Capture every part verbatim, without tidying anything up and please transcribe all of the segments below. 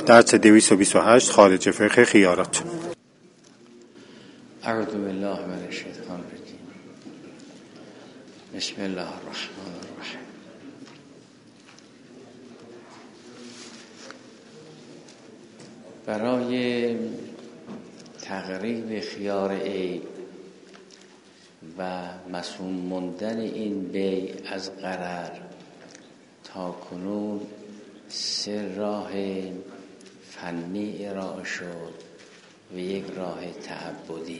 درس دویست و بیست و هشت خارج فقه خیارات. اعوذ بالله من الشیطان الرجیم. بسم الله الرحمن الرحیم. برای تقریب خیار عیب و مسموم موندن این بیع از غرر تا کنون سه راه فنی ارائه شد و یک راه تعبدی.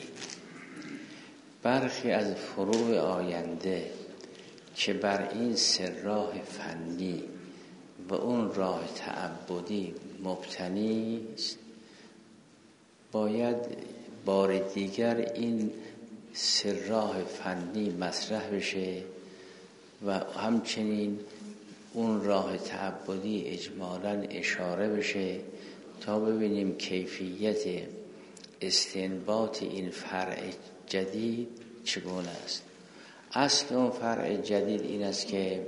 برخی از فروع آینده که بر این سه راه فنی و اون راه تعبدی مبتنی است، باید بار دیگر این سه راه فنی مطرح بشه و همچنین اون راه تعبدی اجمالاً اشاره بشه تا ببینیم کیفیت استنباط این فرع جدید چگونه است. اصل اون فرع جدید این است که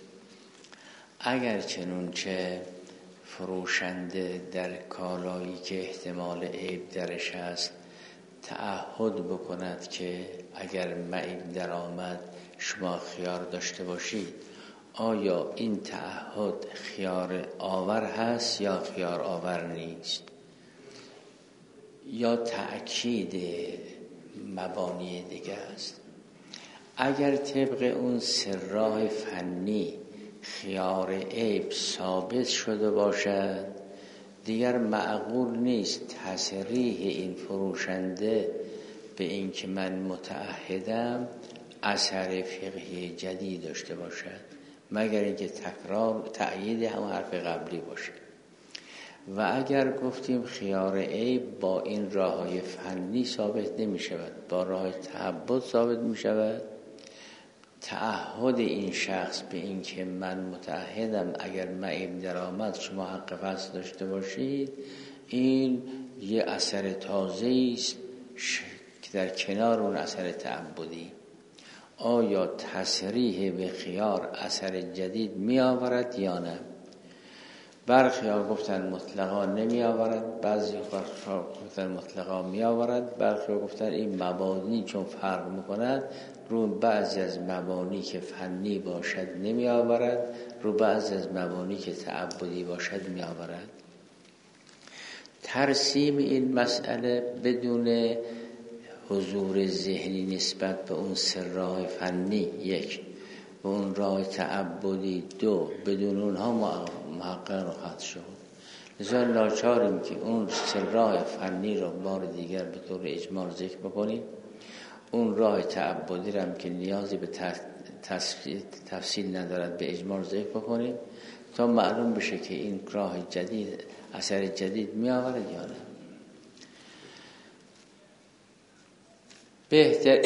اگر چنونچه فروشنده در کالایی که احتمال عیب درش است تعهد بکند که اگر معیب در آمد شما خیار داشته باشید، آیا این تعهد خیار آور هست یا خیار آور نیست، یا تأکید مبانی دیگه است؟ اگر طبق اون سه راه فنی خیار عیب ثابت شده باشد، دیگر معقول نیست تصریح این فروشنده به این که من متعهدم اثر فقهی جدید داشته باشد، مگر اینکه تکرار تأیید هم حرف قبلی باشه. و اگر گفتیم خیار عیب با این راههای فنی ثابت نمی شود، با راه تعبد ثابت می شود، تعهد این شخص به این که من متعهدم اگر معیب در آمد شما حق فصل داشته باشید، این یه اثر تازه است که در کنار اون اثر تعبدی. آیا تصریح به خیار اثر جدید می آورد یا نه؟ برخی ها گفتن مطلقا نمی آورد، بعضی ها گفتن مطلقا می آورد، برخی ها گفتن این مبانی چون فرق میکند رو بعضی از مبانی که فنی باشد نمی آورد، رو بعضی از مبانی که تعبدی باشد می آورد. ترسیم این مسئله بدون حضور ذهنی نسبت به اون سه راه فنی یک و اون راه تعبدی دو، بدون اونها محقق خواهد شد. لذا ناچاریم که اون سه راه فنی رو بار دیگر به طور اجمال ذکر بکنیم، اون راه تعبدی رو هم که نیازی به تفصیل ندارد به اجمال ذکر بکنیم تا معلوم بشه که این راه جدید اثر جدید می آورد یا نه. بهتر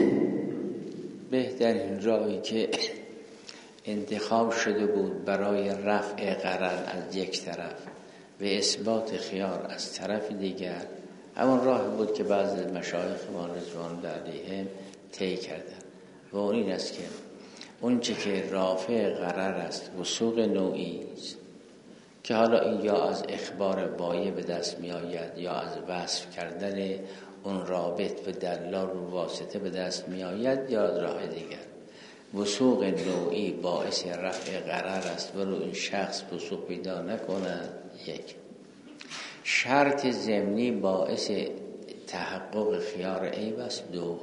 بهترین راهی که انتخاب شده بود برای رفع غرر از یک طرف و اثبات خیار از طرف دیگر همون راه بود که بعضی از مشایخ ما رضوان الله علیهم طی کردن و اون این است که اون چه که رافع غرر است وثوق نوعی است که حالا این یا از اخبار بایع به دست می آید یا از وصف کردن اون رابط و دلال و واسطه به دست می آید یا از راه دیگر. وثوق نوعی باعث رفع غرر است ولو این شخص وثوق پیدا نکند. یک شرط ضمنی باعث تحقق خیار عیب است. دو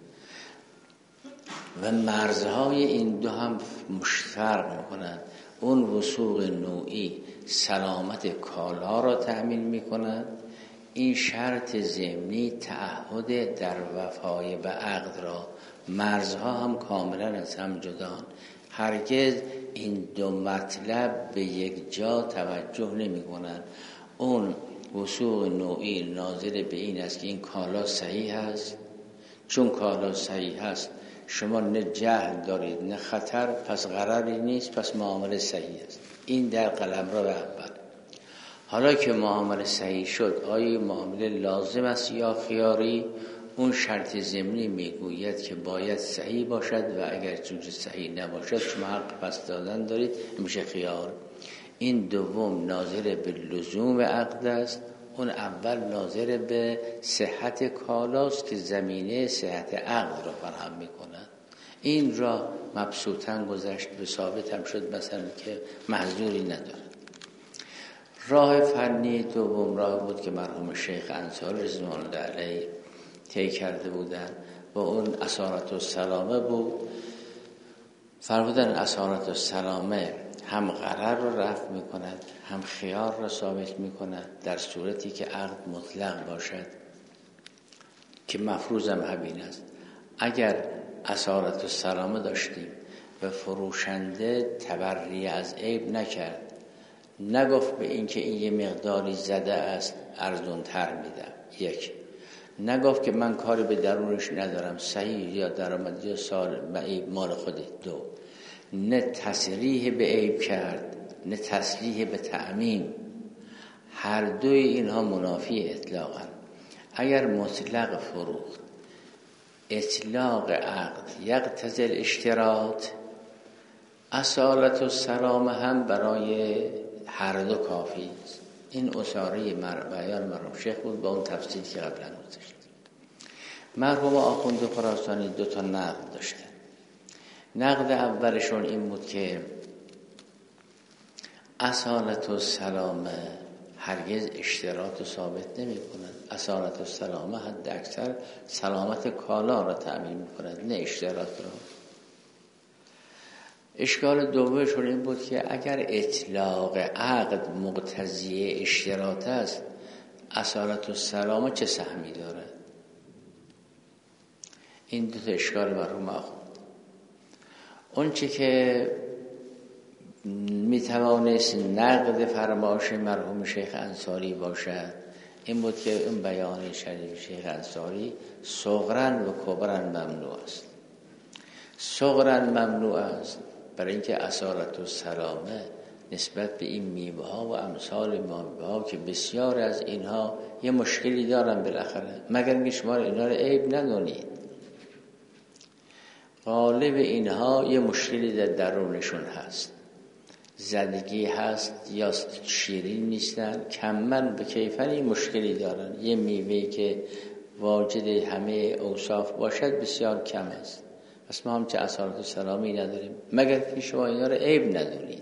و مرزهای این دو هم فرق میکنند. اون وثوق نوعی سلامت کالا را تأمین میکند، این شرط ضمنی تعهد در وفای به عقد را. مرزها هم کاملا از هم جدان، هرگز این دو مطلب به یک جا توجه نمی کنند. اون وثوق نوعی ناظر به این است که این کالا صحیح است، چون کالا صحیح است شما نه جهل دارید نه خطر، پس غرری نیست، پس معامله صحیح است. این در قلمرو اول. حالا که معامله صحیح شد، آیا معامله لازم است یا خیاری؟ اون شرط ضمنی میگوید که باید صحیح باشد و اگر چون صحیح نباشد شما حق پس دادن دارید، میشه خیار. این دوم ناظر به لزوم عقد است، اون اول ناظر به صحت کالاست که زمینه صحت عقد را فراهم می‌کند. این را مبسوطاً گذشت، به ثابت هم شد مثلا که محظوری نداره. راه فنی دوم راه بود که مرحوم شیخ انصاری رضوان الله علیه طی کرده بودند و اون اصالت السلامه بود. فرمودن اصالت السلامه هم غرر را رفع می‌کند، هم خیار را ثابت می‌کند در صورتی که عقد مطلق باشد که مفروض هم همین است. اگر اصالت السلامه داشتیم و فروشنده تبری از عیب نکرد، نگفت به این که این یه مقداری زده است ارزون تر میدم، یک، نگفت که من کاری به درونش ندارم، صحیح یا درآمد یا سال مال خودت، دو، نه تصریح به عیب کرد نه تصریح به تعمیم، هر دوی اینها منافی اطلاقا. اگر مطلق فروخت اطلاق عقد یقتضی الاشتراط، اصالت السلامه هم برای هر دو کافی است. این اصاره بیان مرحوم شیخ بود با اون تفصیلی که قبلا گذاشت. مرحوم آخوند خراسانی دو تا نقد داشتن. نقد اولشون این بود که اصالت السلامه هرگز اشتراط رو ثابت نمی کند. اصالت السلامه حد اکثر سلامت کالا را تأمین می کند، نه اشتراط را. اشکال دومشون این بود که اگر اطلاق عقد مقتضی اشتراط است، اصالت السلامه چه سهمی دارد؟ این دو تا اشکال مرحوم آخوند. اون چی که می توانست نقد فرمایش مرحوم شیخ انصاری باشد این بود که اون بیان شریف شیخ انصاری صغرن و کبرن ممنوع است. صغرن ممنوع است برای اینکه اصالت السلامه نسبت به این میوه ها و امثال میوه ها که بسیار از اینها یه مشکلی دارن بالاخره، مگر اینکه شما اینا رو عیب ندونید. غالب اینها یه مشکلی در درونشون هست، زدگی هست یا شیرین نیستن، کمن به کیفن این مشکلی دارن. یه میوهی که واجد همه اوصاف باشد بسیار کم است. پس ما هم چه اصالت السلامی نداریم مگر که شما اینا رو عیب ندونید.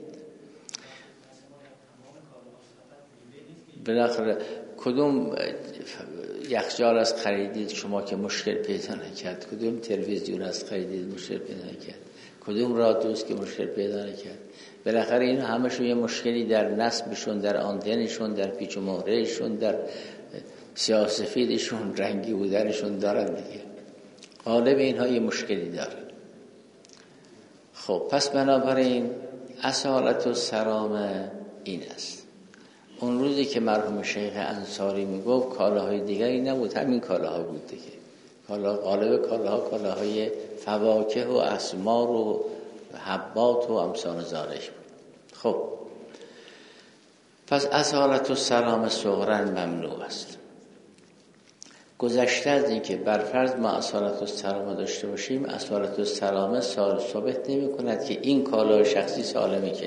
بالاخره کدوم یخچال از خریدید شما که مشکل پیدا نکرد؟ کدوم تلویزیون از خریدید مشکل پیدا نکرد؟ کدوم رادیوست که مشکل پیدا نکرد؟ بالاخره این همشون یه مشکلی در نصبشون، در آنتنشون، در پیچ و مهرهشون، در سیاه سفیدشون، رنگی بودنشون دارن دیگه. غالب اینها یه مشکلی دارن. خب پس بنابراین اصالت السلامه این است. اون روزی که مرحوم شیخ انصاری میگفت کالاهای دیگری نبود، همین کالاها بود دیگه. کالا غالب کالاها کالاهای فواکه و اسمار و حبات و امثال ذالک بود. خب پس اصالت السلامه صغرن ممنوع است. گذشته از این که برفرض ما اصالت السلامه داشته باشیم، اصالت السلامه ثابت نمی کند که این کالای شخصی سالمه که.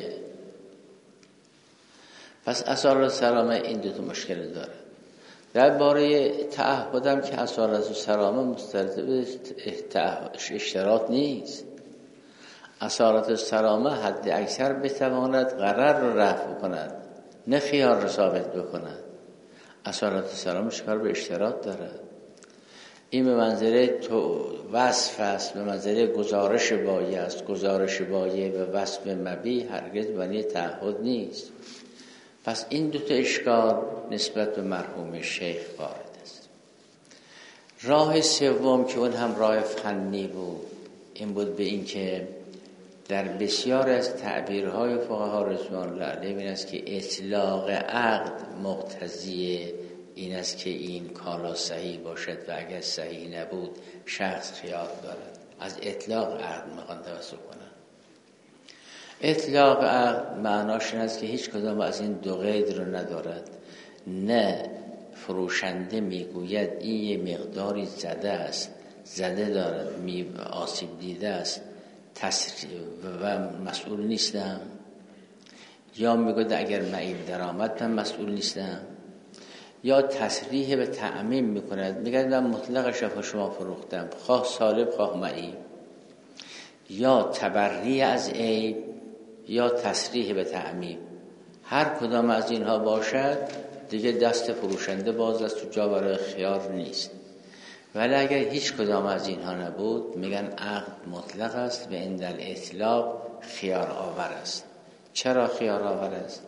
پس اصالت السلامه این دو تا مشکل داره. در باره تعهدم که اصالت السلامه مستلزم اشتراط نیست. اصالت السلامه حد اکثر بتواند غرر رو رفع کند، نه خیار رو ثابت بکند. اصالت السلامه شکار به اشتراط داره. این به منظره تو وصف است، به منظره گزارش بایع است. گزارش بایع به وصف مبیع هرگز معنی تعهد نیست. پس این دو تا اشکال نسبت به مرحوم شیخ وارد است. راه سوم که اون هم راه فنی بود این بود به این که در بسیار از تعبیرهای فقها رضوان الله علیهم این است که اطلاق عقد مقتضی این است که این کالا صحیح باشد و اگر صحیح نبود شخص خیار دارد. از اطلاق عقد میخوان توسط کنن. اطلاق عقد معناش این است که هیچ کدام از این دو قید رو ندارد. نه فروشنده میگوید این یه مقداری زده است، زده دارد، می آسیب دیده است و مسئول نیستم، یا میگه اگر معیب درآمد من مسئول نیستم، یا تصریح به تعمیم میکند میگه من مطلق شفا شما فروختم، خواه سالب خواه معیب، یا تبری از عیب یا تصریح به تعمیم. هر کدام از اینها باشد دیگه دست فروشنده باز است و جا برای خیار نیست. ولی اگر هیچ کدام از اینها نبود میگن عقد مطلق است و عند الاطلاق خیار آور است. چرا خیار آور است؟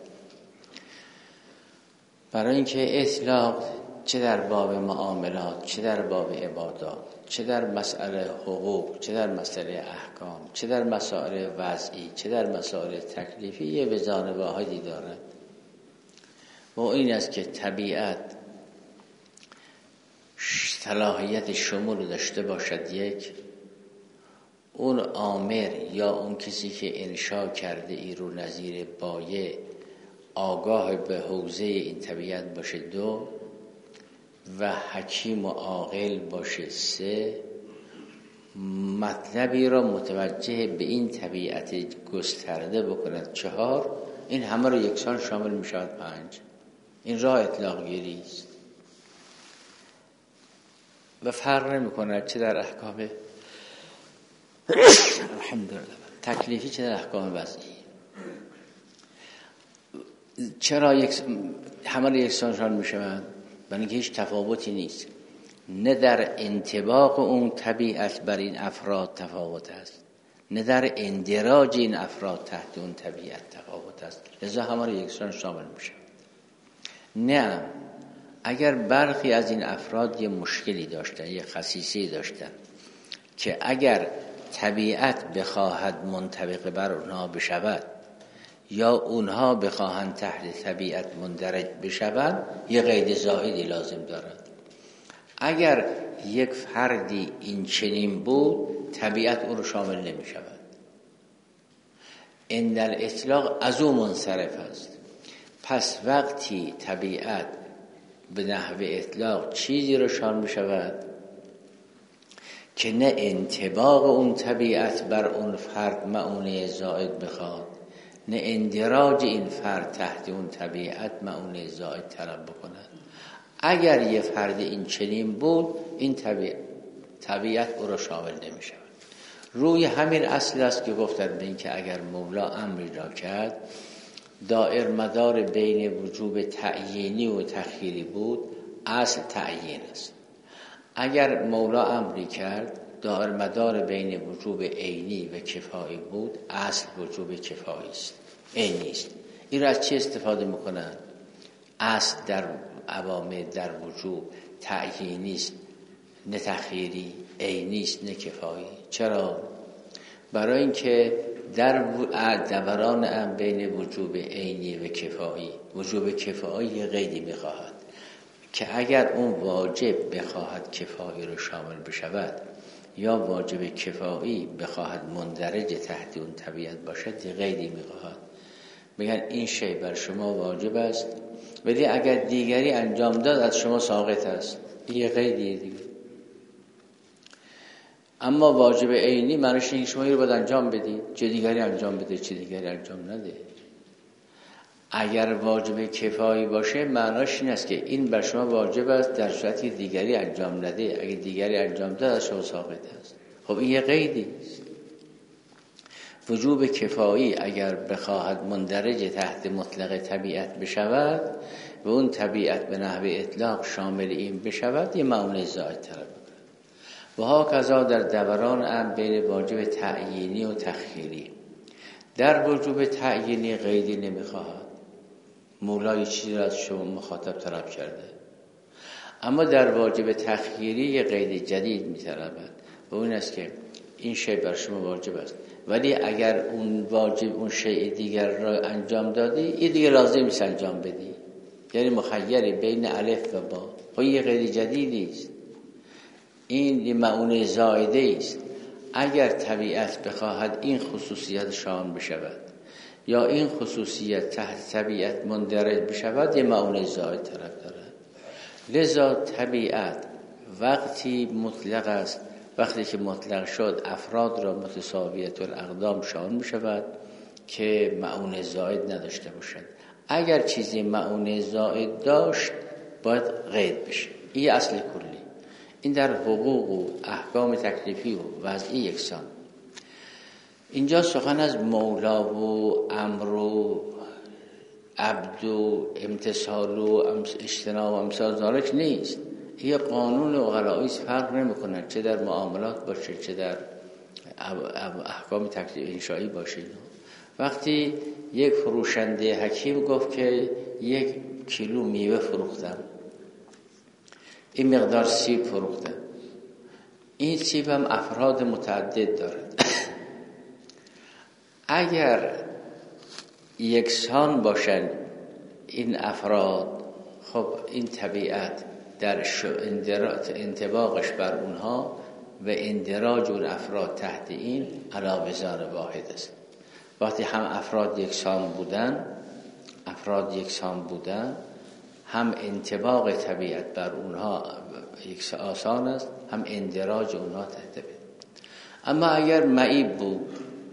برای اینکه اطلاق چه در باب معاملات، چه در باب عبادات، چه در مسئله حقوق، چه در مسئله احکام، چه در مسائل وضعی، چه در مسائل تکلیفی یه بجانبه‌هایی دارد. و این است که طبیعت صلاحیت شمول داشته باشد. یک، اون آمر یا اون کسی که انشا کرده ای رو نظیر بایع آگاه به حوزه این طبیعت باشه. دو، و حکیم و عاقل باشه. سه، مطلبی را متوجه به این طبیعت گسترده بکند. چهار، این همه رو یکسان شامل می شود. پنج، این راه اطلاق گیری است و فرق نمی کند چه در احکام الحمدلله تکلیفی چه در احکام وضعی. چرا یک همه رو یکسان شامل می شود؟ برای اینکه هیچ تفاوتی نیست، نه در انطباق اون طبیعت بر این افراد تفاوت است، نه در اندراج این افراد تحت اون طبیعت تفاوت است، لذا همه رو یکسان شامل میشه. نه، اگر برخی از این افراد یه مشکلی داشتن، یه خصیصی داشتن که اگر طبیعت بخواهد منطبق بر اونها بشود یا اونها بخواهند تحت طبیعت مندرج بشوند، یه قید زائدی لازم دارد. اگر یک فردی این چنین بود طبیعت او رو شامل نمی شود. عند الاطلاق از او منصرف است. پس وقتی طبیعت به نحو اطلاق چیزی رو شامل می شود که نه انطباق اون طبیعت بر اون فرد معونه زائد بخواد، نه اندراج این فرد تحت اون طبیعت معونه زائد طلب بکند. اگر یه فرد این چنین بود این طبیعت, طبیعت او را شامل نمی شود. روی همین اصل است که گفتن به این که اگر مولا امری را کرد دائر مدار بین وجوب تعیینی و تخییری بود، اصل تعیین است. اگر مولا امری کرد دائر مدار بین وجوب عینی و کفایی بود، اصل وجوب کفایی است، عینی است. این را از چی استفاده میکنند؟ اصل در عوامل در وجوب تعیینی است، نه تخییری، عینی است نه کفایی. چرا؟ برای اینکه در دوران ام بین وجوب عینی و کفایی، وجوب کفایی قیدی میخواهد که اگر اون واجب بخواهد کفایی رو شامل بشود یا واجب کفایی بخواهد مندرج تحت اون طبیعت باشد، یه قیدی میخواهد. میگن این شی بر شما واجب است ولی اگر دیگری انجام داد از شما ساقط است، یه قیدیه دیگه. اما واجب عینی معنیش اینه که شما این رو باید انجام بدید، چه دیگری انجام بده چه دیگری انجام نده. اگر واجب کفایی باشه معنیش این است که این بر شما واجب است در صورتی دیگری انجام نده، اگر دیگری انجام داد از شما ساقط است. خب این یه قیدی است. وجوب کفایی اگر بخواهد مندرج تحت مطلق طبیعت بشود و اون طبیعت به نحو اطلاق شامل این بشود، یه معونه زائد طلب می‌کند. و ها کذا در دوران ام بین واجب تعیینی و تخییری. در وجوب تعیینی قیدی نمیخواهد، مولای چیزی را از شما مخاطب طلب کرده، اما در واجب تخییری یه قید جدید میطلبد و اون است که این شی بر شما واجب است ولی اگر اون واجب اون شی دیگر را انجام دادی این دیگه لازم نیست انجام بدی، یعنی مخیری بین الف و با. خب یه قید جدیدی است، این معونه زائده است. اگر طبیعت بخواهد این خصوصیت شامل بشود یا این خصوصیت تحت طبیعت مندرج بشود، یه معونه زائد طرف دارد. لذا طبیعت وقتی مطلق است، وقتی که مطلق شد افراد را متساویت الاقدام شامل بشود که معون زائد نداشته باشد. اگر چیزی معون زائد داشت باید قید بشه. این اصل کلی. این در حقوق و احکام تکلیفی و وضعی یکسان. اینجا سخن از مولا و امر و عبد و امتثال و اجتناب و امثال ذالک نیست. این قانون عقلایی فرق نمی‌کنه، چه در معاملات باشه چه در احکام تکلیف انشایی باشه. وقتی یک فروشنده حکیم گفت که یک کیلو میوه فروختم، این مقدار سیب فروختم، این سیب هم افراد متعدد داره. اگر یکسان باشن این افراد، خب این طبیعت در انطباقش بر اونها و اندراج اون افراد تحت این علی وزار واحد است. وقتی هم افراد یکسان بودن افراد یکسان بودن هم انطباق طبیعت بر اونها یک آسان است، هم اندراج اونها تحت بید. اما اگر معیب بود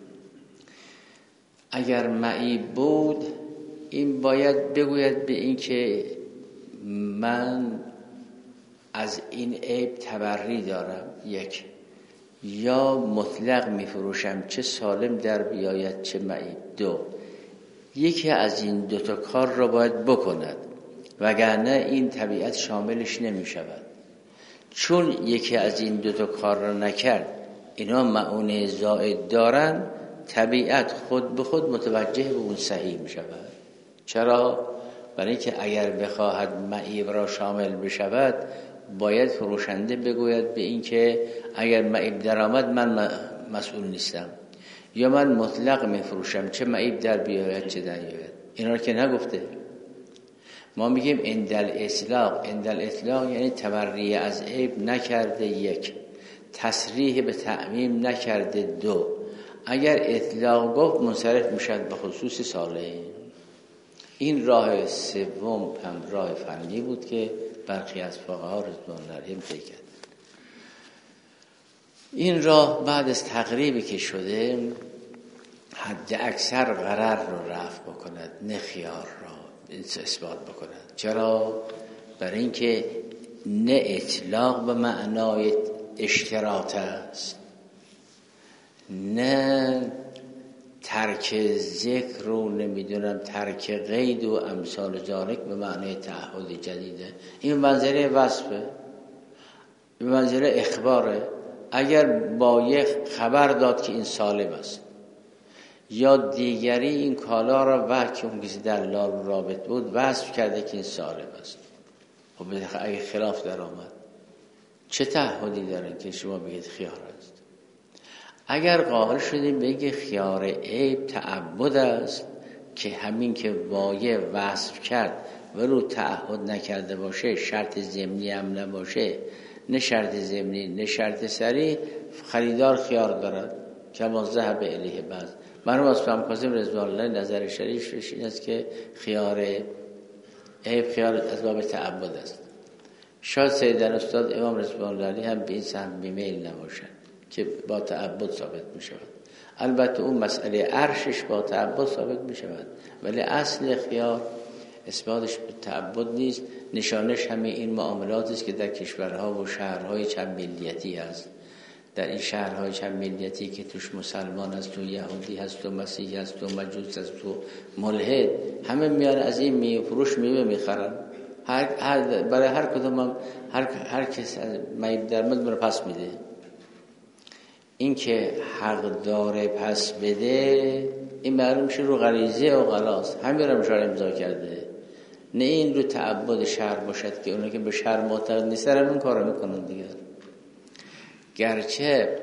اگر معیب بود این باید بگوید به این که من از این عیب تبری دارم، یک، یا مطلق میفروشم چه سالم در بیاید چه معیب. دو، یکی از این دوتا کار را باید بکند، وگرنه این طبیعت شاملش نمی شود. چون یکی از این دوتا کار را نکرد، اینا معونه زائد دارن، طبیعت خود به خود متوجه به اون صحیح می شود. چرا؟ برای اینکه اگر بخواهد معیب را شامل بشود باید فروشنده بگوید به این که اگر معیب در آمد من مسئول نیستم، یا من مطلق می فروشم چه معیب در بیاید چه در بیاید. اینا رو که نگفته. ما میگیم اندل اطلاق. اندل اطلاق یعنی تبری از عیب نکرده، یک، تصریح به تعمیم نکرده، دو، اگر اطلاق گفت منصرف میشد به خصوص صالحین. این راه سوم هم راه فنی بود که برخی از فقها رضوان الله علیهم طی کردند. این راه بعد از تقریبی که شده حد اکثر غرر رو رفع بکند، نه خیار را اثبات بکند. چرا؟ برای اینکه نه اطلاق به معنای اشتراط است، نه ترک ذکر رو نمیدونم ترک قید و امثال ذالک به معنای تعهد جدیده. این منظره وصفه، این منظره اخباره. اگر با یک خبر داد که این سالم است یا دیگری این کالا را وقت که اون کسی دلال رابط بود وصف کرده که این سالم است، خب اگه خلاف در آمد چه تعهدی داره که شما بگید خیار است؟ اگر قائل شدیم به اینکه خیار عیب تعبد است که همین که وایه وصف کرد ولو تعهد نکرده باشه، شرط ضمنی هم نباشه، نه شرط ضمنی نه شرط صریح، خریدار خیار دارد که ما ذهب الیه. بعض مرحوم اسلام کاظم رضوان الله نظر شریفش این است که خیار عیب خیار از باب تعبد است. شاید سیدن استاد امام رضوان الله علیه هم به این سهم میل نباشند که با تعبد ثابت می شود. البته اون مسئله عرشش با تعبد ثابت می شود، ولی اصل خیار اثباتش به تعبد نیست. نشانش همه این معاملات است که در کشورها و شهرهای چند ملیتی است. در این شهرهای چند ملیتی که توش مسلمان هست و یهودی هست و مسیحی هست و مجوس هست و ملحد، همه میان از این می فروش میوه میخرن. هر, هر برای هر کدوم هم هر هر کس معیب درآمد برای پس میده. این که حق داره پس بده این معلوم میشه رو غریزه و غلاست، همین رو مشاره امضا کرده، نه این رو تعبد شرع باشد که اونا که به شرع معتقد نیستن همین کارو میکنن دیگه. گرچه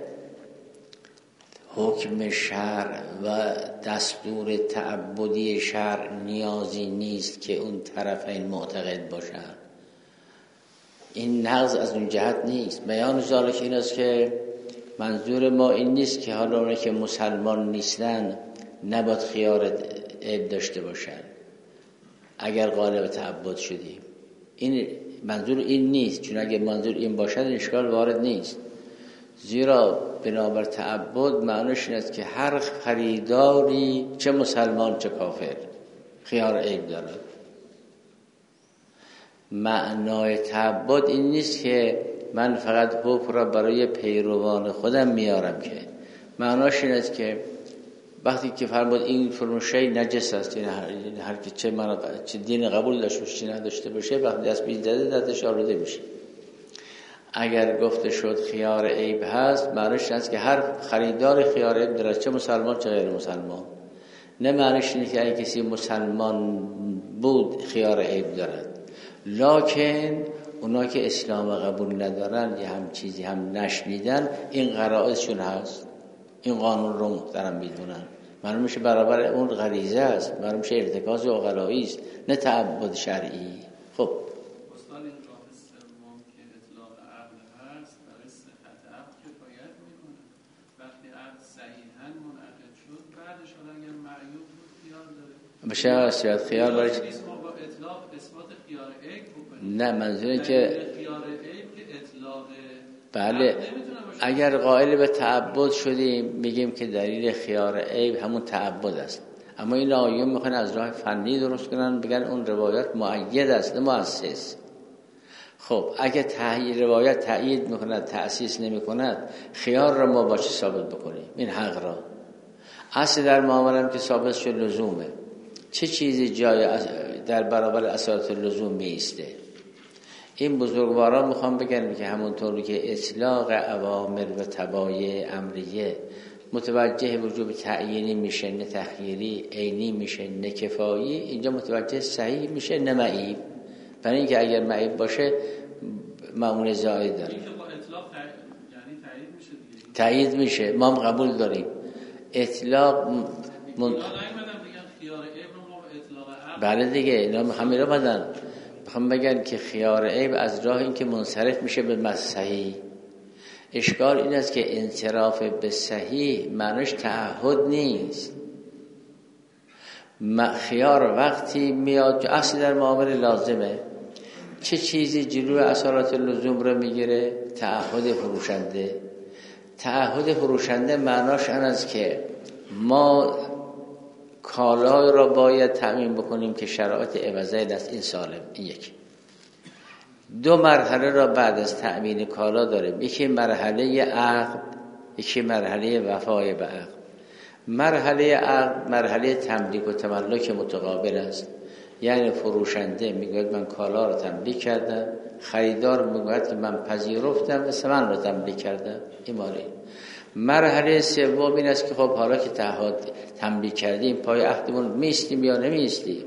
حکم شرع و دستور تعبدی شرع نیازی نیست که اون طرفین معتقد باشن، این نقض از اون جهت نیست. بیان ذالک این است که منظور ما این نیست که حالا اونایی که مسلمان نیستن نباید خیار عیب داشته باشن اگر غالب تعبد شدیم. این منظور این نیست، چون اگر منظور این باشد اشکال وارد نیست. زیرا بنابر تعبد معنیش این است که هر خریداری چه مسلمان چه کافر خیار عیب دارد. معنای تعبد این نیست که من فقط حکم را برای پیروان خودم میارم، که معناش این است که وقتی که فرمود این فرموشی نجس است، یعنی هر کی چه من چه دین قبول داشته باشه چه نداشته باشه وقتی دست بیز زده دستش آلوده میشه. اگر گفته شد خیار عیب هست، معنیش این است که هر خریدار خیار عیب دارد، چه مسلمان چه غیر مسلمان. نه معنیش این است که اگه کسی مسلمان بود خیار عیب دارد، لکن اونا که اسلام قبول ندارن یا هم چیزی هم نشنیدن این غرائزشون هست، این قانون رو محترم میدونن، معلوم میشه برابر اون غریزه است، معلوم میشه ارتکاز عقلایی است نه تعبد شرعی. خب استاد این راه سوم که اطلاق عقل هست برای صحت عقل کفایت میکنه. وقتی عقل صحیحاً منعقد شد بعدش حالا اگر معیوب بود خیار داره بشه اصلیت خیار برای ما با اطلاق اثبات خیار عیب بکنیم. نه منظوره که خیار عیب که اطلاق بله اگر قائل به تعبد شدیم میگیم که دلیل خیار عیب همون تعبد است، اما این آیون میخوان از راه فنی درست کنن بگن اون روایت مؤید است نه مؤسس. خب اگه تایید روایت تایید میکند تأسیس نمیکند خیار را ما با چه ثابت بکنیم؟ این حق را اصل در معامله که ثابت شد لزومه، چه چیزی جای در برابر اصالت لزوم میسته؟ این بزرگواران میخوام بگن که همونطوری که اطلاق اوامر و تبایع امریه متوجه وجوب تعیینی میشه نه تخییری، عینی میشه نه کفایی، اینجا متوجه صحیح میشه نه معیب. برای اینکه اگر معیب باشه معمول زائد داره، این که با اطلاق یعنی تایید میشه دیگه، تایید میشه، ما هم قبول داریم. اطلاق من... بله دیگه اینا همین رو بدن میخوام بگن که خیار عیب از راه این که منصرف میشه به صحیح. اشکال این است که انصراف به صحیح معنیش تعهد نیست. خیار وقتی میاد که اصل در معامله لازمه، چه چیزی جلوی اصالت لزوم رو میگیره؟ تعهد فروشنده. تعهد فروشنده معناش این است که ما کالای را باید تأمین بکنیم که شرایط عوضی است، این سالم. این یک دو مرحله را بعد از تأمین کالا داریم، یکی مرحله عقد، یکی مرحله وفای به عقد. مرحله عقد مرحله تملیک و تملک متقابل است، یعنی فروشنده میگوید من کالا را تملیک کردم، خریدار میگوید که من پذیرفتم و ثمن را تملیک کردم. این مالی. مرحله سوم این است که خب حالا که تعهد تملیک کردیم پای عهدمون میستیم یا نمیستیم.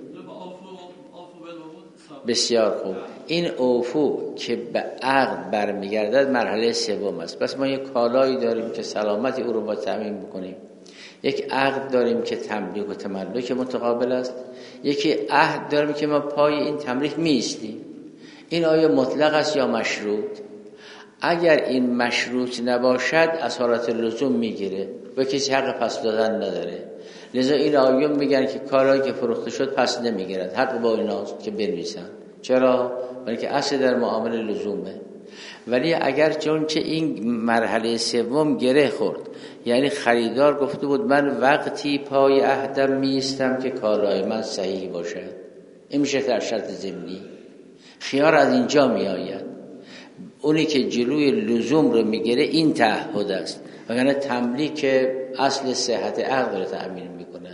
بسیار خوب، این اوفو که به عقد برمیگردد مرحله سوم است. پس ما یک کالایی داریم که سلامتی او رو با تامین بکنیم، یک عقد داریم که تملیک و تملک متقابل است، یکی عهد داریم که ما پای این تملیک میستیم. این آیا مطلق است یا مشروط؟ اگر این مشروط نباشد اصالت لزوم میگیره و کسی حق پس دادن نداره. لذا این آیون میگن که کارهایی که فروخته شد پس نمیگیرد، حق با ایناست که بنویسن. چرا؟ برای که اصل در معامله لزومه. ولی اگر چون چه این مرحله سوم گره خورد، یعنی خریدار گفته بود من وقتی پای عهدم میستم که کالای من صحیح باشه، این میشه در شرط ضمنی. خیار از اینجا میآید. اونی که جلوی لزوم رو میگیره این تعهد است، وگرنه تملیک اصل صحت عقد رو تأمین میکنه.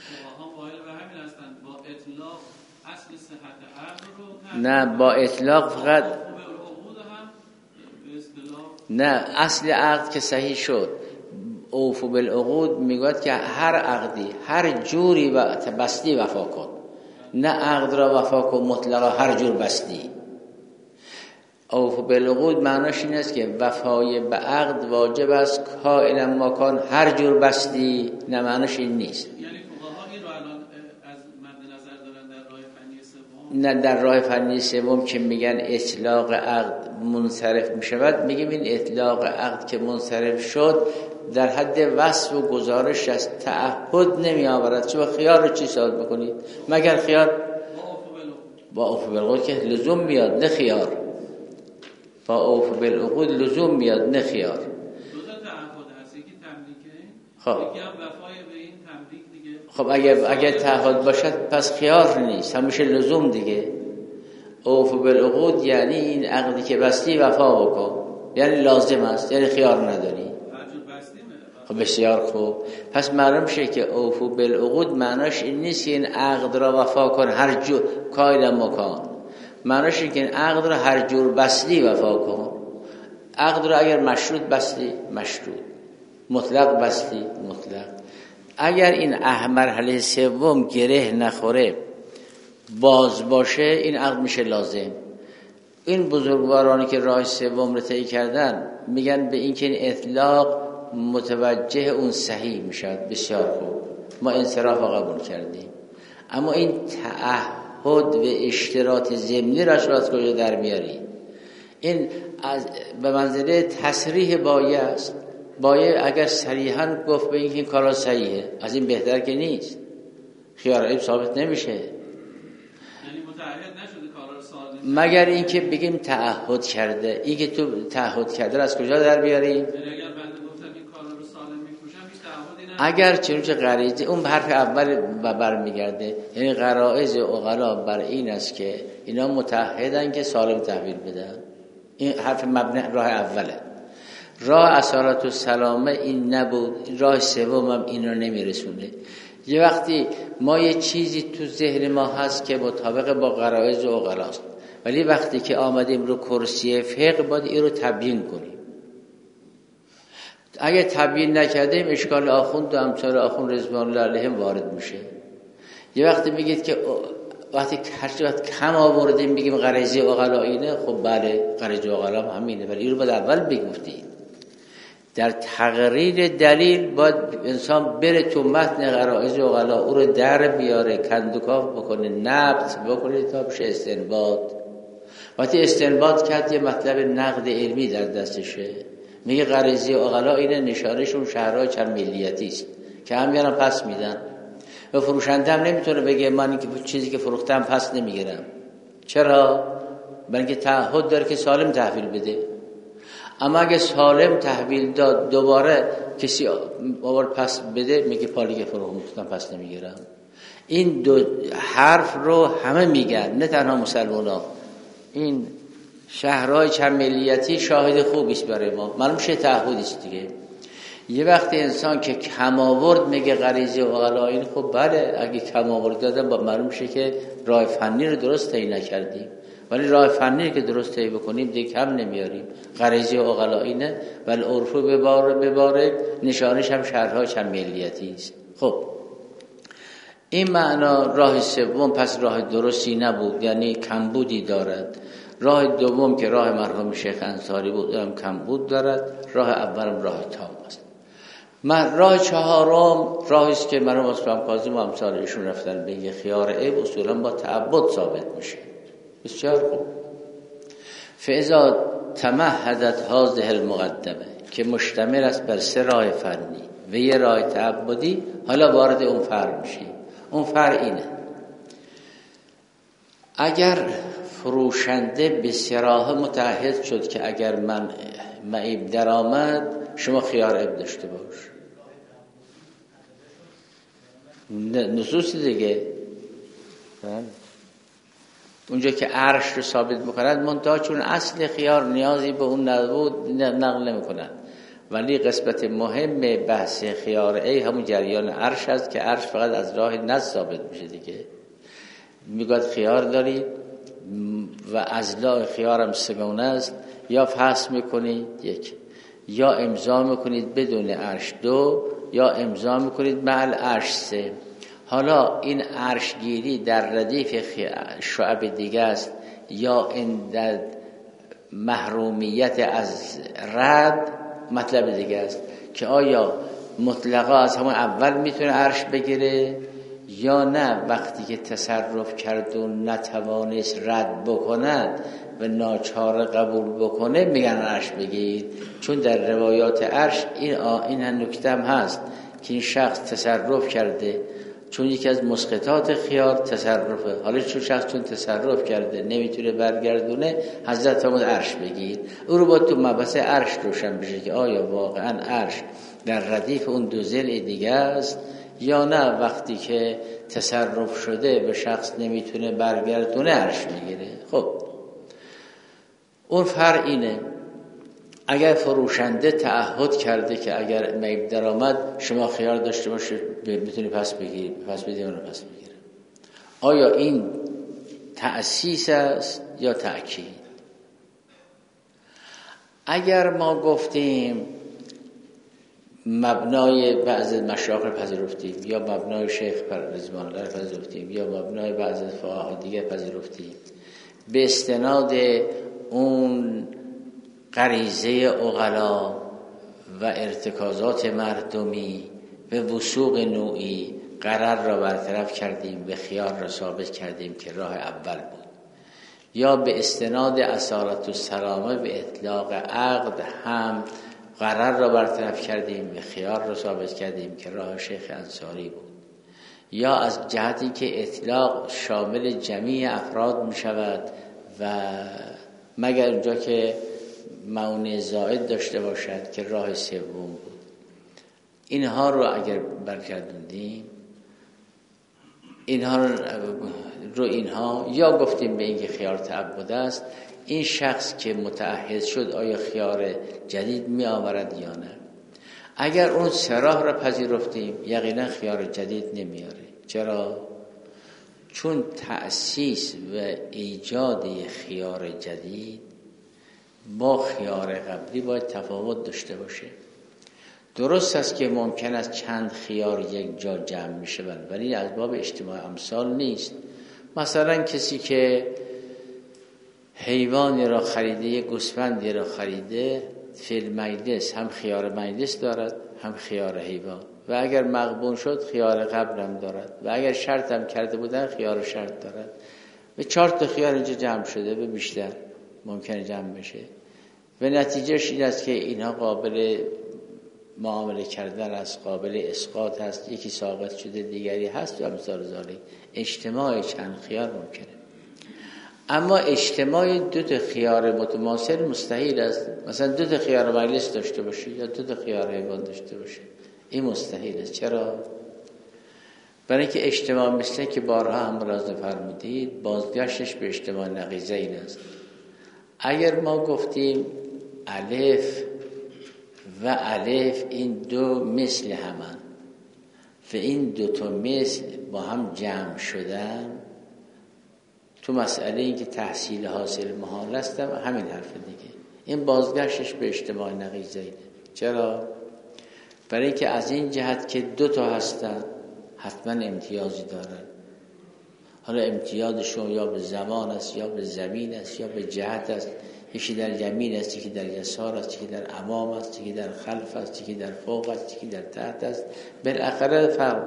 نه با اطلاق فقط نه، اصل عقد که صحیح شد اوفو بالعقود میگوید که هر عقدی هر جوری و بستی وفا کن، نه عقد را وفا کن مطلقا هر جور بستی. اوفو بالعقود معناش این است که وفای به عقد واجب است کائنا ما کان، هر جور بستی. نه معناش این نیست. یعنی فقها این رو الان از مد نظر دارن در راه فنی سوم؟ نه، در راه فنی سوم که میگن اطلاق عقد منصرف میشود، میگیم این اطلاق عقد که منصرف شد در حد وصف و گزارش از تعهد نمی آورد. چه خیار رو چی ثابت بکنید؟ مگر خیار با اوفو بالعقود که لزوم میاد نه خیار. با اوفو بالعقود لزوم میاد نه خیار. دو تا تعهد خب میگم وفای به این تملیک دیگه. خب اگه اگه تعهد باشد پس خیار نیست، همیشه لزوم دیگه. اوف بالعقود یعنی این عقدی که بستی وفا بکن، یعنی لازم است، یعنی خیار نداری. خب بسیار خوب. پس معلوم شه که اوف بالعقود معناش این نیست که این عقد را وفا کن هر جور کایل مکان. معناش این که این عقد را هر جور بستی وفا کن. عقد را اگر مشروط بستی مشروط، مطلق بستی مطلق. اگر این مرحله سوم گره نخوره باز باشه این عقد میشه لازم. این بزرگوارانی که راه سوم رو طی کردن میگن به این که این اطلاق متوجه اون صحیح میشد. بسیار خوب، ما انصراف قبول کردیم. اما این تعهد و اشتراط ضمنی را شما از کجا در میاری؟ این از به منزله تصریح بایه است. بایه اگر صریحاً گفت به این که این کارا صحیحه، از این بهتر که نیست. خیار عیب ثابت نمیشه، یعنی متعهد نشده کارا رو صادق، مگر اینکه بگیم تعهد کرده. این که تو تعهد کرده از کجا در بیاری؟ اگر چنانچه غریزه اون به حرف اول برمیگرده، یعنی غرائز عقلا بر این است که اینا متعهدن که سالم تحویل بدن. این حرف مبنی راه اوله. راه اصالت و سلامه این نبود، راه سوم هم این رو نمیرسونه. یه وقتی ما یه چیزی تو ذهن ما هست که مطابق با غرائز و عقلاست، ولی وقتی که آمدیم رو کرسی فقه باید این رو تبیین کنیم. اگه تبیین نکردیم اشکال آخوند و امثال آخوند رضوان الله علیهم وارد میشه. یه وقتی میگید که وقتی هر چی وقت کم آوردیم بگیم غریزه عقلا اینه، خب بله غریزه عقلا همینه، ولی این رو باید اول بگفتید. در تقریر دلیل باید انسان بره تو متن غرائز عقلا او رو در بیاره، کندوکاف بکنه، نبت بکنه تا بشه استنباط. وقتی استنباط کرد یه مطلب نقد علمی در دستشه، میگه غریزه عقلا اینه، نشانشون شهرهای چند ملیتی است که همیانا پس میدن. و فروشنده هم نمیتونه بگه من این چیزی که فروختم پس نمیگیرم. چرا؟ برای اینکه تعهد داره که سالم تحویل بده. اما اگه سالم تحویل داد دوباره کسی آورد پس بده، میگه پالی که فروختم پس نمیگیرم. این دو حرف رو همه میگن، نه تنها مسلمان ها. این شهرهای چند ملیتی شاهد خوبی است برای ما. معلوم شه تعهدی است دیگه. یه وقتی انسان که کم آورد میگه غریزه عقلا این، خب بله اگه کم آورد دادن با معلوم شه که راه فنی رو درست طی نکردیم، ولی راه فنی که درست طی بکنیم دیگه کم نمیاریم. غریزه عقلا اینه ولی عرفو بباره بباره نشانش هم شهرهای چند ملیتی است. خب این معنا راه سوم پس راه درستی نبود، یعنی کمبودی دارد. راه دوم که راه مرحوم شیخ انصاری بود هم کمبود دارد. راه اولم راه تام است. من راه چهارم راهی است که مرحوم اسلام کاظم و امثال ایشون رفتن به یه خیار عیب اصولا با تعبد ثابت میشه. بسیار خوب. فاذا تمهدت هذه المقدمه که مشتمل است بر سه راه فنی و یه راه تعبدی، حالا وارد اون فرع میشی. اون فرع اینه: اگر فروشنده به صراحه متعهد شد که اگر من معیب در آمد شما خیار عیب داشته باش، نصوصی دیگه اونجا که عرش رو ثابت میکنند، منتها چون اصل خیار نیازی به اون نبود نقل نمیکنند. ولی قسمت مهم بحث خیار ای همون جریان عرش است که عرش فقط از راه نص ثابت میشه دیگه. میگوید خیار دارید و ازلاع خیارم سگونه است، یا فحص میکنید یک، یا امضا میکنید بدون عرش دو، یا امضا میکنید مع عرش سه. حالا این عرش گیری در ردیف شعب دیگه است یا این در محرومیت از رد مطلب دیگه است که آیا مطلقا از همون اول میتونه عرش بگیره یا نه وقتی که تصرف کرد و نتوانست رد بکند و ناچار قبول بکنه میگن عرش بگیرید. چون در روایات عرش این این نکته هم هست که این شخص تصرف کرده چون یکی از مسقطات خیار تصرفه. حالا چون شخص چون تصرف کرده نمیتونه برگردونه، حضرت فرمود عرش بگیر. او رو با تو مبحث عرش روشن بشه که آیا واقعا عرش در ردیف اون دو ضلع دیگه است یا نه وقتی که تصرف شده به شخص نمیتونه برگردونه عرش میگیره. خب اون فرق اینه، اگر فروشنده تعهد کرده که اگر میب در آمد شما خیار داشته باشه میتونی پس بگیری، پس بدی اون رو پس بگیره، آیا این تأسیس است یا تأکید؟ اگر ما گفتیم مبنای بعض مشایخ پذیرفتیم یا مبنای شیخ رضوان الله پذیرفتیم یا مبنای بعض فقها دیگه پذیرفتیم به استناد اون غریزه عقلا و ارتکازات مردمی و وثوق نوعی قرار را برطرف کردیم و خیار را ثابت کردیم که راه اول بود، یا به استناد اصالت و سلامه به اطلاق عقد هم قرار را برطرف کردیم و خیار را ثابت کردیم که راه شیخ انصاری بود، یا از جهتی که اطلاق شامل جمیع افراد می شود و مگر اونجا که معنی زائد داشته باشد که راه سوم بود. اینها رو اگر برگردوندیم اینها رو اینها یا گفتیم به اینکه خیار تعبد است، این شخص که متعهد شد آیا خیار جدید می آورد یا نه؟ اگر اون سراح را پذیرفتیم یقینا خیار جدید نمیاره. چرا؟ چون تأسیس و ایجاد خیار جدید با خیار قبلی باید تفاوت داشته باشه. درست است که ممکن است چند خیار یک جا جمع میشه ولی از باب اجتماع امثال نیست. مثلا کسی که حیوانی را خریده، یک گوسفندی را خریده، فی مجلس هم خیار مجلس دارد هم خیار حیوان، و اگر مغبون شد خیار قبل هم دارد و اگر شرط هم کرده بودن خیار شرط دارد و چهار تا خیار اینجا جمع شده به بیشتر ممکنه جمع بشه و نتیجهش این است که اینها قابل معامله کردن است، قابل اسقاط هست، یکی ساقط شده دیگری هست و امثال ذالک. اجتماع چند خیار ممکنه، اما اجتماع دو تا خیار متماثل مستحیل است. مثلا دو تا خیار مجلس داشته باشه یا دو تا خیار حیوان داشته باشه، این مستحیل است. چرا؟ برای اینکه اجتماع مثل که بارها هم ملاحظه فرمودید بازگشتش به اجتماع نقیضین است. اگر ما گفتیم الف و الف این دو مثل همن و این دو تا مثل با هم جمع شدن، تو مسئله این که تحصیل حاصل محال است همین حرف دیگه، این بازگشتش به اجتماع نقیضینه. چرا؟ برای اینکه از این جهت که دو تا هستن حتما امتیازی دارن. حالا امتیازشون یا به زمان است یا به زمین است یا به جهت است، یکی در یمین است، یکی در یسار است، یکی در امام است، یکی در خلف است، یکی در فوق است، یکی در تحت است، بالاخره فرق.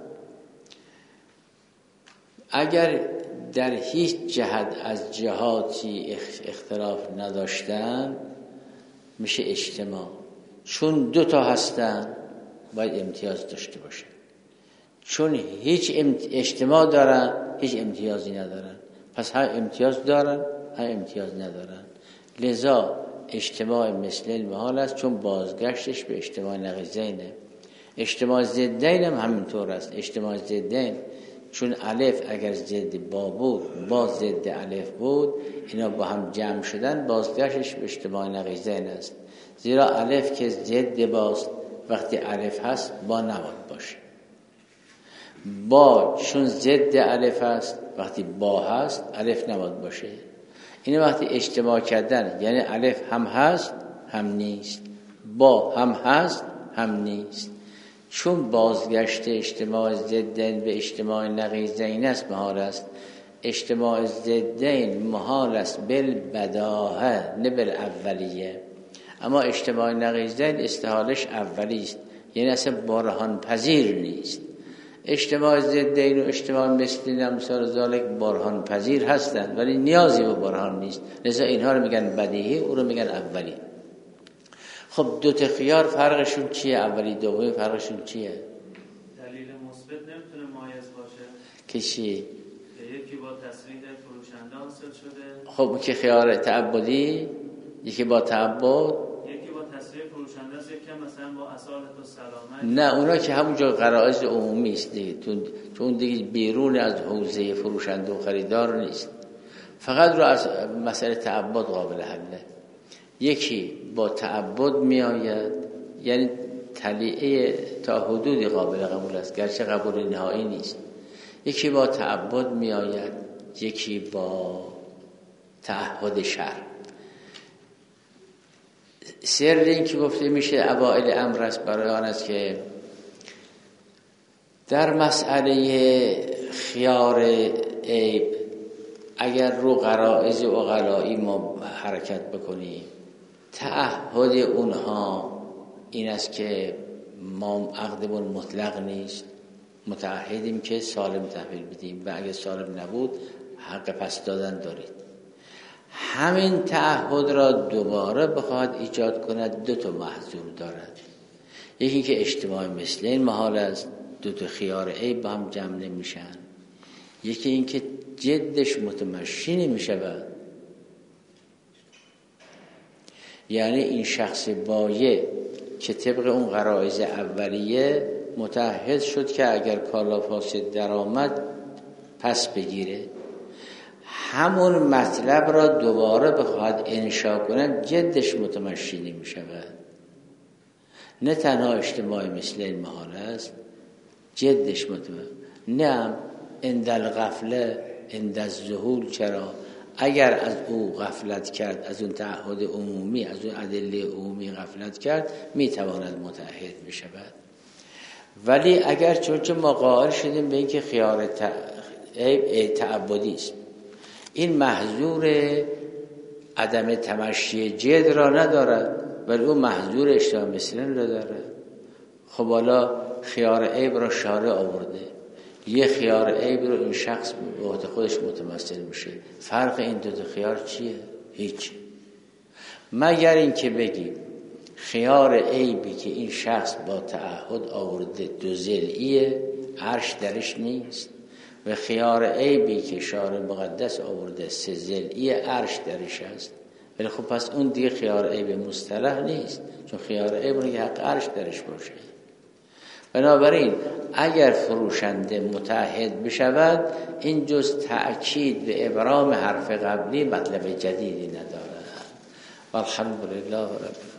اگر در هیچ جهت از جهاتی اختلاف نداشتن میشه اجتماع. چون دو تا هستن باید امتیاز داشته باشه، چون هیچ اجتماع دارن هیچ امتیازی ندارن، پس هم امتیاز دارن هم امتیاز ندارن. لذا اجتماع مثل المحال است چون بازگشتش به اجتماع نقیضینه. اجتماع ضدین هم همینطور است. اجتماع ضدین چون الف اگر ضد با بود با ضد الف بود، اینا با هم جمع شدن، بازگشتش به اجتماع نقیضین است. زیرا الف که ضد باست وقتی الف هست با نباید باشه، با چون ضد الف هست وقتی با هست الف نباید باشه. این وقتی اجتماع کردن یعنی الف هم هست هم نیست، با هم هست هم نیست. چون بازگشت اجتماع ضدین به اجتماع نقیضین است محال است. اجتماع ضدین محال است بالبداهه نه بالاولیه، اما اجتماع نقیضین استحالش اولی است، یعنی اصلا برهان پذیر نیست. اجتماع ضدین و اجتماع مثلی امثال ذالک برهان پذیر هستند ولی نیازی به برهان نیست، لذا اینها رو میگن بدیهی، او رو میگن اولی. خب دو تا خیار فرقشون چیه؟ اولی دومی فرقشون چیه؟ دلیل مثبت نمیتونه مایز که چی؟ یکی با تصریح فروشنده حاصل شده. خب اون که خیار تعبدی، یکی با تعبد، یکی با تصریح فروشنده است، یکی مثلا با اصالت و سلامت. نه اونا که همونجا غرائز عمومی است دیگه، چون دیگه بیرون از حوزه فروشنده و خریدار نیست، فقط رو از مسئله تعبد قابل حله. یکی با تعبد می آید، یعنی تلیعه تا حدودی قابل قبول است گرچه قبول نهایی نیست. یکی با تعبد می آید، یکی با تعهد شرع. سر این که گفته میشه اوائل امر است برای آن است که در مسئله خیار عیب اگر رو غرائز عقلایی ما حرکت بکنیم، تعهد اونها این است که ما عقدمون مطلق نیست، متعهدیم که سالم تحویل بدیم و اگر سالم نبود حق پس دادن دارید. همین تعهد را دوباره بخواد ایجاد کند دو تا محظور دارد. یکی این که اجتماع مثل این محال است، دو تا خیار عیب با هم جمع نمیشن. یکی این که جدش متمشی نمیشود، یعنی این شخص بایع که طبق اون غرائز اولیه متعهد شد که اگر کالا فاسد درآمد پس بگیره، همون مطلب را دوباره بخواد انشا کنند جدش متمشی نمی شود. نه تنها اجتماع مثل این محال است، جدش متمشی نه عند الغفله عند الذهول. چرا؟ اگر از او غفلت کرد، از اون تعهد عمومی، از اون ادله عمومی غفلت کرد، میتواند متعهد بشود. ولی اگر چون که ما قائل شدیم به اینکه خیار عیب تعبدی است، این محظور عدم تمشی جد را ندارد ولی اون محظور اجتماع مثلن را دارد. خب حالا خیار عیب را شارع آورده، یه خیار عیب رو این شخص به وقت خودش متمثل میشه. فرق این دو تا خیار چیه؟ هیچ، مگر این که بگیم خیار عیبی که این شخص با تعهد آورده دو ضلعیه، عرش درش نیست، و خیار عیبی که شارع مقدس آورده سه ضلعیه، عرش درش است. ولی خب پس اون دیگه خیار عیب مصطلح نیست، چون خیار عیب رو که حق عرش درش باشه. بنابراین اگر فروشنده متعهد بشود، این جز تأکید به ابرام حرف قبلی مطلب جدیدی ندارد. والحمدلله رب